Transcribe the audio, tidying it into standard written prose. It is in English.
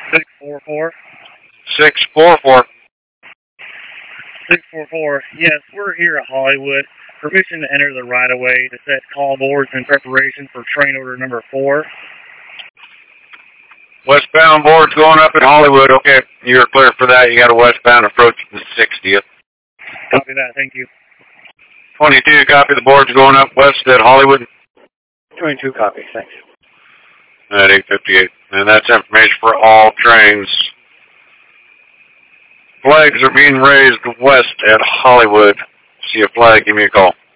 644. 644. 644. Yes, we're here at Hollywood. Permission to enter the right-of-way to set call boards in preparation for train order number 4. Westbound board's going up at Hollywood. Okay, you're clear for that. You got a westbound approach to the 60th. Copy that. Thank you. 22, copy. The board's going up west at Hollywood. 22, copy. Thanks. At 8:58. And that's information for all trains. Flags are being raised west at Hollywood. See a flag, give me a call.